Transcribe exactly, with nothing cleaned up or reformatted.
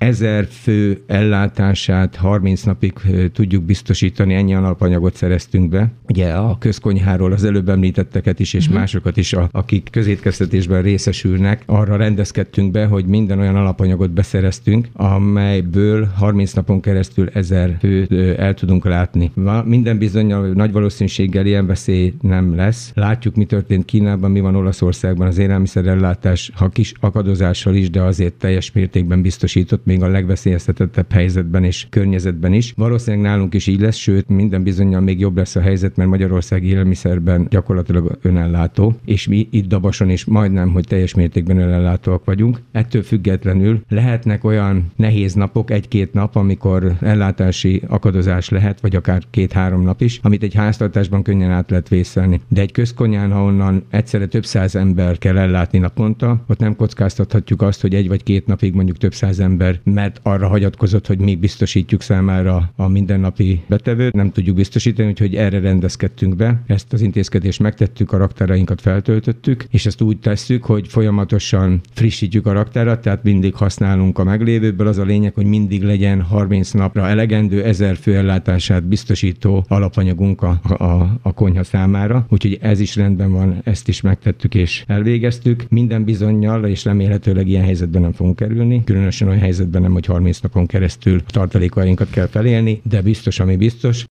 ezer fő ellátását harminc napig tudjuk biztosítani, ennyi alapanyagot szereztünk be. Ugye a közkonyháról az előbb említetteket is, és uh-huh. másokat is, a, akik közétkeztetésben részesülnek, arra rendezkedtünk be, hogy minden olyan alapanyagot beszereztünk, amelyből harminc napon keresztül ezer főt el tudunk látni. Minden bizonnyal nagy valószínűséggel ilyen veszély nem lesz. Látjuk, mi történt Kínában, mi van Olaszországban, az élelmiszerellátás, ha kis akadozással is, de azért teljes mértékben biztosított, még a legveszélyeztetettebb helyzetben és környezetben is. Valószínűleg nálunk is így lesz, sőt, minden bizonnyal még jobb lesz a helyzet, mert Magyarország élelmiszerben gyakorlatilag önellátó, és mi itt Dabason is majdnem, hogy teljes mértékben önellátóak vagyunk. Ettől függetlenül lehetnek olyan nehéz napok, egy-két nap, amikor ellátási akadozás lehet, vagy akár két-három nap is, amit egy háztartásban könnyen át lehet vészelni. De egy közkonyhán, ha onnan egyszerre több száz ember kell ellátni naponta, ott nem kockáztathatjuk azt, hogy egy vagy két napig mondjuk több száz ember, mert arra hagyatkozott, hogy mi biztosítjuk számára a mindennapi betevőt, nem tudjuk biztosítani, úgyhogy erre rendezkedtünk be. Ezt az intézkedést megtettük, a raktárainkat feltöltöttük, és ezt úgy tesszük, hogy folyamatosan frissítjük a raktárat, tehát mindig használunk a meglévőből. Az a lényeg, hogy mindig legyen harminc napra elegendő ezer fő ellátását biztosító alapanyagunk a, a, a konyha számára. Úgyhogy ez is rendben van, ezt is megtettük és elvégeztük. Minden bizonnyal, és remélhetőleg ilyen helyzetben nem fogunk kerülni. Különösen olyan helyzetben nem, hogy harminc napon keresztül tartalékainkat kell felélni, de biztos, ami biztos,